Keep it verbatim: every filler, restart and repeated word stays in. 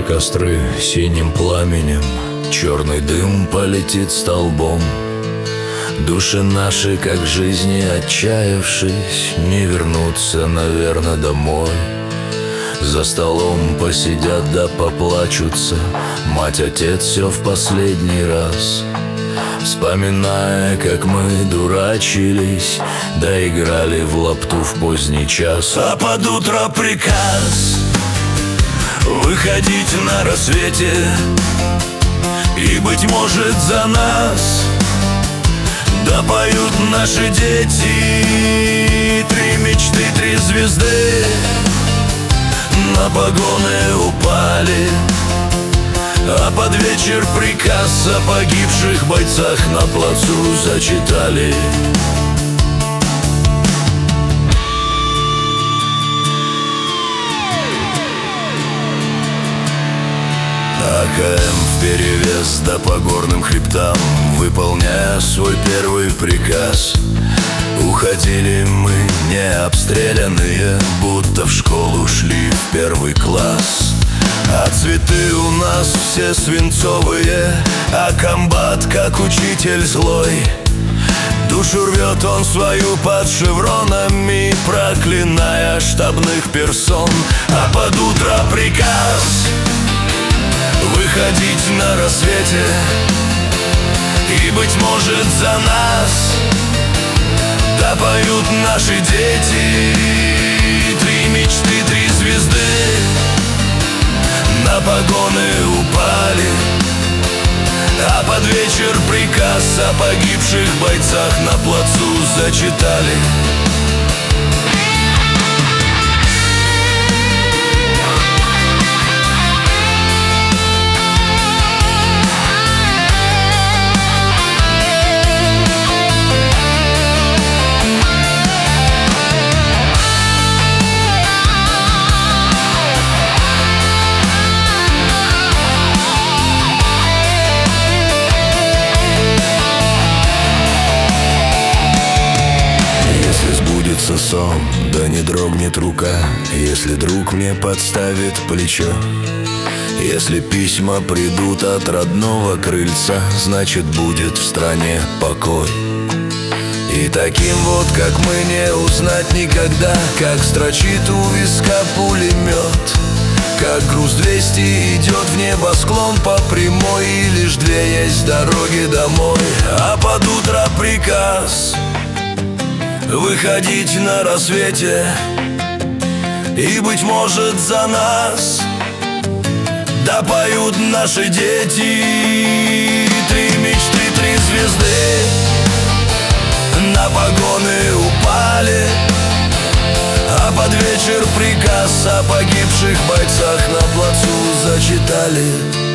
костры синим пламенем, черный дым полетит столбом. Души наши, как в жизни отчаявшись, не вернутся, наверное, домой. За столом посидят да поплачутся, мать, отец, все в последний раз, вспоминая, как мы дурачились, да играли в лапту в поздний час. А под утро приказ выходить на рассвете, и, быть может, за нас да поют наши дети. Три мечты, три звезды на погоны упали, а под вечер приказ о погибших бойцах на плацу зачитали. АКМ вперевес да по горным хребтам, выполняя свой первый приказ, уходили мы не обстрелянные, будто в школу шли в первый класс. А цветы у нас все свинцовые, а комбат как учитель злой. Душу рвет он свою под шевронами, проклиная штабных персон. А под утро приказ выходить на рассвете, и, быть может, за нас да поют наши дети. Три мечты, три звезды на погоны упали, а под вечер приказ о погибших бойцах на плацу зачитали. Сон, да не дрогнет рука, если друг мне подставит плечо. Если письма придут от родного крыльца, значит, будет в стране покой. И таким вот, как мы, не узнать никогда, как строчит у виска пулемет, как груз двести идет в небосклон по прямой, и лишь две есть дороги домой. А под утро приказ выходить на рассвете, и, быть может, за нас да поют наши дети. Три мечты, три звезды на погоны упали, а под вечер приказ о погибших бойцах на плацу зачитали.